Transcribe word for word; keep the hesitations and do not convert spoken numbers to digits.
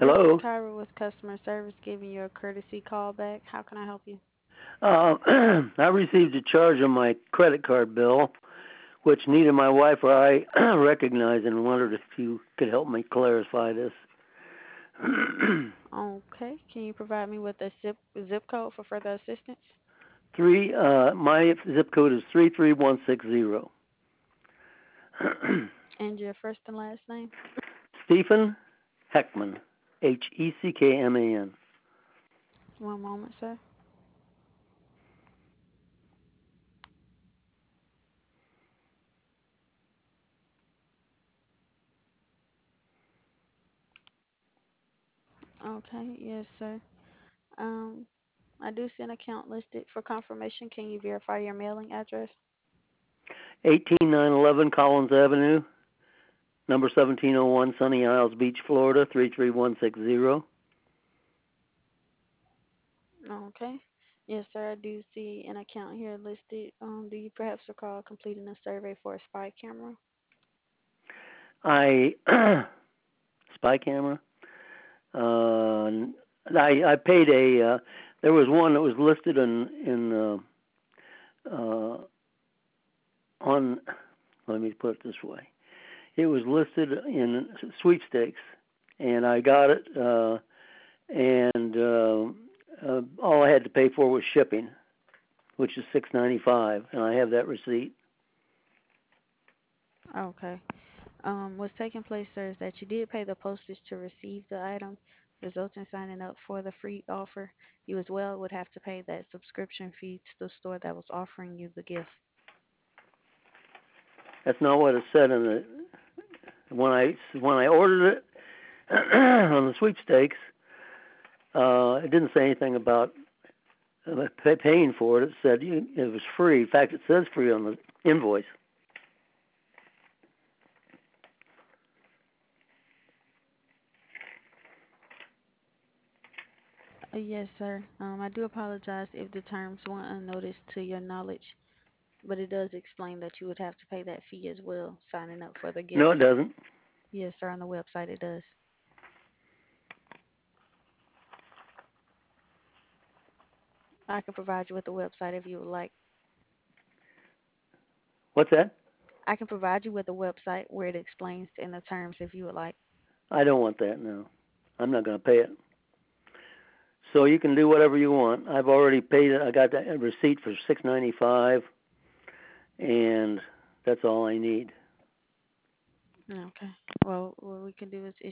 This is Hello. Kyra with customer service giving you a courtesy call back. How can I help you? Uh, I received a charge on my credit card bill, which neither my wife or I recognized, and wondered if you could help me clarify this. Okay. Can you provide me with a zip zip code for further assistance? Three. Uh, my zip code is three three one six zero. And your first and last name? Stephen Heckman, H E C K M A N. One moment, sir. Okay. Yes, sir. Um, I do see an account listed for confirmation. Can you verify your mailing address? Eighteen nine eleven Collins Avenue, number seventeen oh one, Sunny Isles Beach, Florida three three one six zero. Okay. Yes, sir. I do see an account here listed. Um, do you perhaps recall completing a survey for a spy camera? I spy camera. Uh, I I paid a. Uh, there was one that was listed in in uh, uh, on. Let me put it this way. It was listed in sweepstakes, and I got it. Uh, and uh, uh, all I had to pay for was shipping, which is six ninety five, and I have that receipt. Okay. Um, what's taking place, sir, is that you did pay the postage to receive the item, resulting in signing up for the free offer. You as well would have to pay that subscription fee to the store that was offering you the gift. That's not what it said in the when I when I ordered it on the sweepstakes. Uh, it didn't say anything about uh, pay, paying for it. It said you, it was free. In fact, it says free on the invoice. Uh, yes, sir. Um, I do apologize if the terms went unnoticed to your knowledge, but it does explain that you would have to pay that fee as well, signing up for the gift. No, it doesn't. Yes, sir, on the website it does. I can provide you with the website if you would like. What's that? I can provide you with the website where it explains in the terms if you would like. I don't want that. No, I'm not going to pay it. So you can do whatever you want. I've already paid it. I got that receipt for six ninety five, and that's all I need. Okay. Well, what we can do is